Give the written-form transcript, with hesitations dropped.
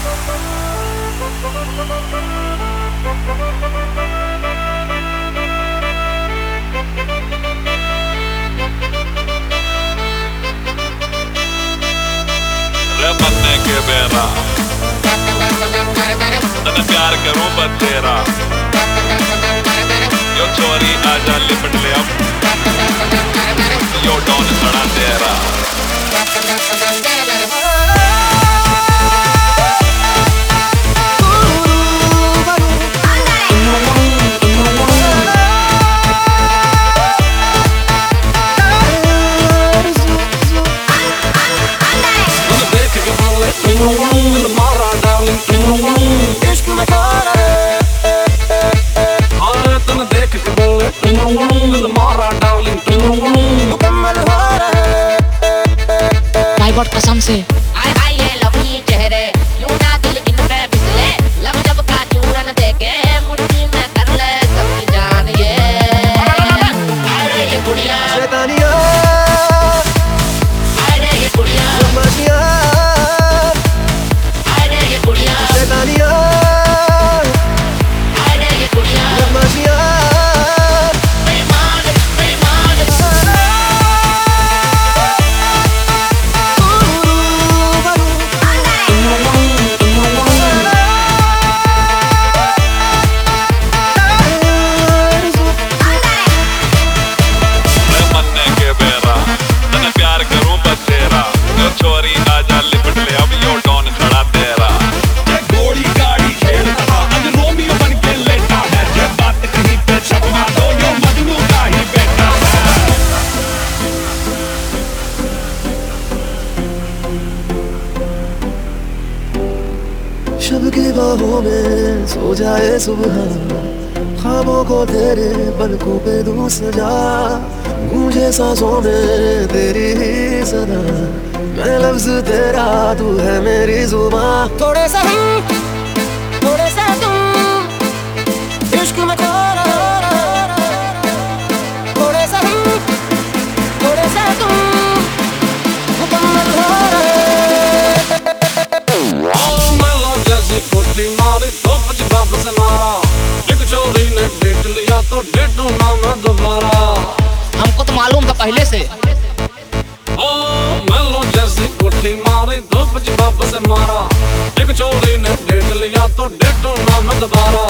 बनने के बेरा तने प्यार करूं बस तेरा यो चोरी आजा लिपट ले अब यो डॉन खड़ा तेरा कसम से आए हाय ये लवली चेहरे यूं ना दिल इन पे फिसले लब जब का चूरन देके मुट्ठी में कर ले सबकी जान ये अरे ये गुड़िया शैतानिया अरे ये गुड़िया समझिया अरे ये गुड़िया शैतानिया अरे ये गुड़िया समझिया बेईमान बेईमान चोरी आजा लिपट ले अब यो डॉन खड़ा तेरा ये गोली गाड़ी खेलता आज रोमियो बन के लेटा है ये बात कहीं पे छपवा दो यो मजनू का ही बेटा है शब की बाहों में सो जाए सुबह ख्वाबों को तेरे पलकों पे दूं सजा गूंजे सांसों में तेरी ही सदा मैं लफ्ज तेरा तू है मेरी जुबां थोड़े सा हम थोड़े सा तुम इश्क में खो थोड़े सा हम थोड़े सा तुम मुकम्मल हो मैं लौट जैसी कुर्ती मारी तो पंजाब से मारा एक चोरी ने डेट लिया तो डेटो ना मैं दोबारा हमको तो मालूम था पहले से मारे दो पंजाब से मारा एक चोरी ने डेट लिया तो डेटो ना मैं दोबारा